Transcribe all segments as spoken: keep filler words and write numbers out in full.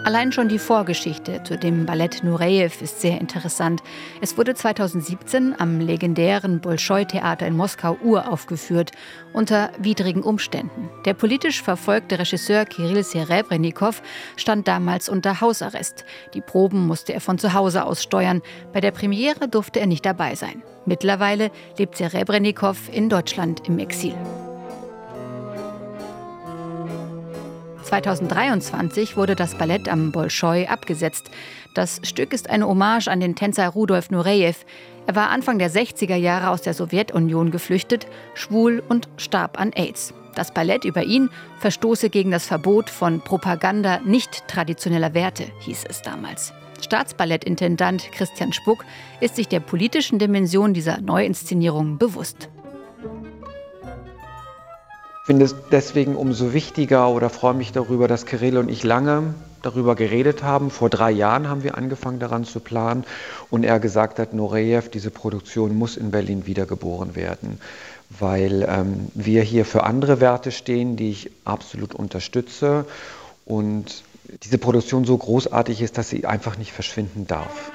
Allein schon die Vorgeschichte zu dem Ballett Nurejew ist sehr interessant. Es wurde zweitausendsiebzehn am legendären Bolschoi-Theater in Moskau uraufgeführt, unter widrigen Umständen. Der politisch verfolgte Regisseur Kirill Serebrenikow stand damals unter Hausarrest. Die Proben musste er von zu Hause aus steuern. Bei der Premiere durfte er nicht dabei sein. Mittlerweile lebt Serebrenikow in Deutschland im Exil. zweitausenddreiundzwanzig wurde das Ballett am Bolschoi abgesetzt. Das Stück ist eine Hommage an den Tänzer Rudolf Nurejew. Er war Anfang der sechziger Jahre aus der Sowjetunion geflüchtet, schwul und starb an AIDS. Das Ballett über ihn verstoße gegen das Verbot von Propaganda nicht traditioneller Werte, hieß es damals. Staatsballettintendant Christian Spuck ist sich der politischen Dimension dieser Neuinszenierung bewusst. Ich finde es deswegen umso wichtiger oder freue mich darüber, dass Kirill und ich lange darüber geredet haben. Vor drei Jahren haben wir angefangen daran zu planen und er gesagt hat, Nurejew, diese Produktion muss in Berlin wiedergeboren werden, weil ähm, wir hier für andere Werte stehen, die ich absolut unterstütze und diese Produktion so großartig ist, dass sie einfach nicht verschwinden darf.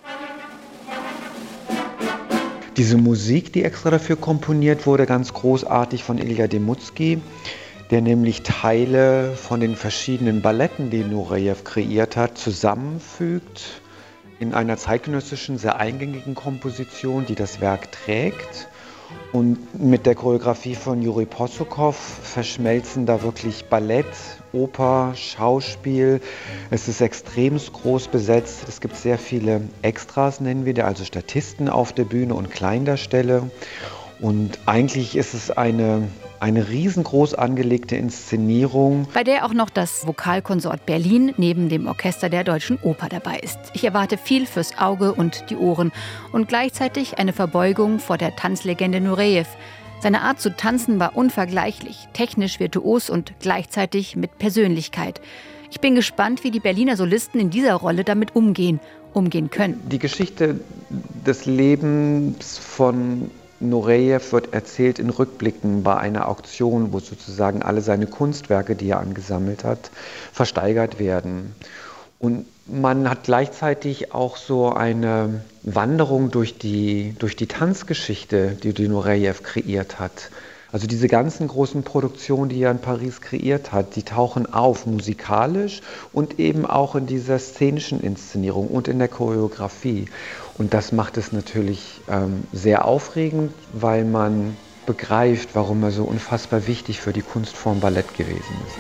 Diese Musik, die extra dafür komponiert wurde, ganz großartig von Ilja Demutsky, der nämlich Teile von den verschiedenen Balletten, die Nurejew kreiert hat, zusammenfügt in einer zeitgenössischen, sehr eingängigen Komposition, die das Werk trägt. Und mit der Choreografie von Juri Possokow verschmelzen da wirklich Ballett, Oper, Schauspiel. Es ist extrem groß besetzt. Es gibt sehr viele Extras, nennen wir die, also Statisten auf der Bühne und Kleindarsteller. Und eigentlich ist es eine, eine riesengroß angelegte Inszenierung, bei der auch noch das Vokalkonsort Berlin neben dem Orchester der Deutschen Oper dabei ist. Ich erwarte viel fürs Auge und die Ohren und gleichzeitig eine Verbeugung vor der Tanzlegende Nurejew. Seine Art zu tanzen war unvergleichlich, technisch virtuos und gleichzeitig mit Persönlichkeit. Ich bin gespannt, wie die Berliner Solisten in dieser Rolle damit umgehen, umgehen können. Die Geschichte des Lebens von Nurejew wird erzählt in Rückblicken bei einer Auktion, wo sozusagen alle seine Kunstwerke, die er angesammelt hat, versteigert werden. Und man hat gleichzeitig auch so eine Wanderung durch die, durch die Tanzgeschichte, die, die Nurejew kreiert hat. Also diese ganzen großen Produktionen, die er in Paris kreiert hat, die tauchen auf musikalisch und eben auch in dieser szenischen Inszenierung und in der Choreografie. Und das macht es natürlich ähm, sehr aufregend, weil man begreift, warum er so unfassbar wichtig für die Kunstform Ballett gewesen ist.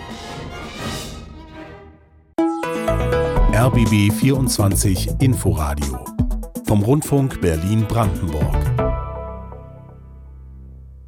R B B vierundzwanzig Inforadio vom Rundfunk Berlin-Brandenburg.